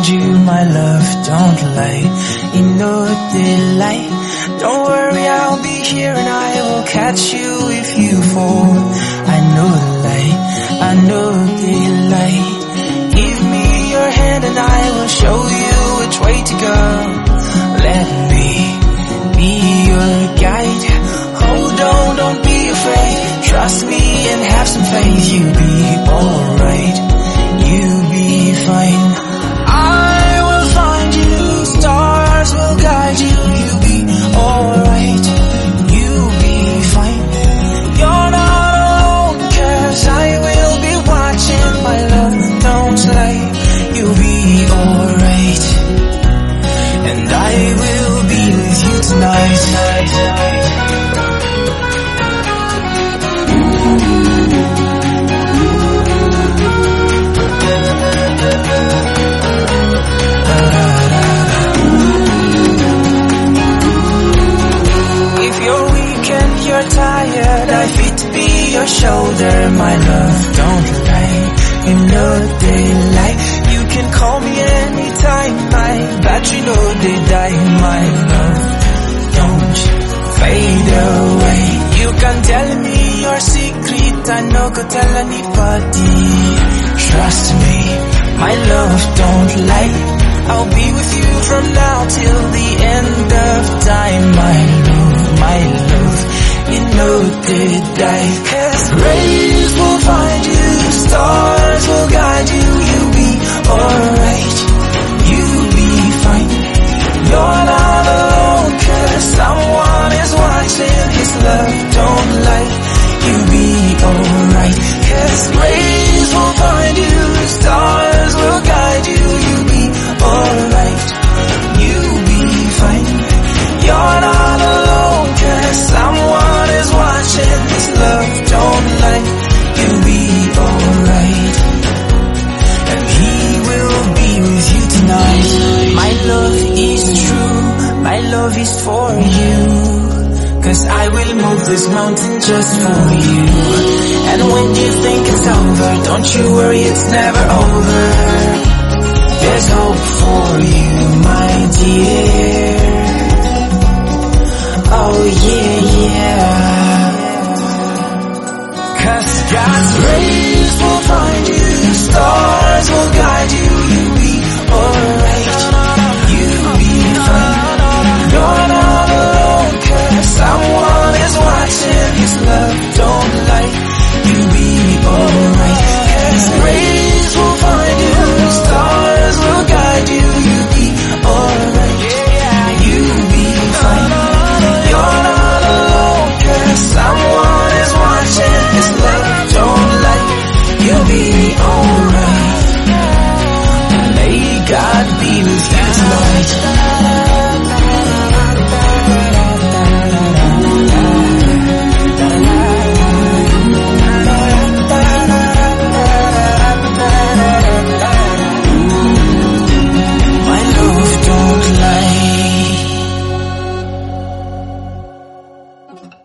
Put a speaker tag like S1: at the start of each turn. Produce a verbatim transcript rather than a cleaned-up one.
S1: find you, my love, don't lie. You know the lie. Don't worry, I'll be here and I will catch you if you fall. I know the lie, I know the lie. Give me your hand and I will show you which way to go. Let me be your guide. Hold on, don't be afraid. Trust me and have some faith. You'll be alright, you'll be fine. I will find you, stars will guide you. You'll be alright, you'll be fine. You're not alone, cause I will be watching, my love, don't lie. You'll be alright, and I will be with you tonight. If you're weak and you're tired, I fit to be your shoulder, my love, don't lie. You know they lie. You can call me anytime, my battery know they die, my love, don't fade away. You can tell me your secret, I no go tell anybody. Trust me, my love, don't lie. I'll be with you from now till the end of time, my love, my love. You know they die. Cause rays will find you, stars will guide you. You'll be alright, you'll be fine. You're not alone, cause someone is watching. His love, don't lie. You'll be alright. Cause rays will find you, stars will guide you. You'll be alright, you'll be fine. You're not alone, cause someone is watching. His love, don't lie. You'll be alright, and he will be with you tonight. My love is true, my love is for you. Cause I will move this mountain just for you. And when you think it's over, don't you worry, it's never over. There's hope for you, my dear. Oh yeah, yeah. Cause God's rays will find you, stars will guide you. You'll be alright, you'll be fine. You're not alone, cause someone is watching. His love, don't lie. You'll be alright. Cause rays will find you, stars will guide you. You'll be alright, you'll be fine. You're not alone, cause someone is watching. His love, don't lie. You'll be alright, and may God be with you tonight. My love, don't lie.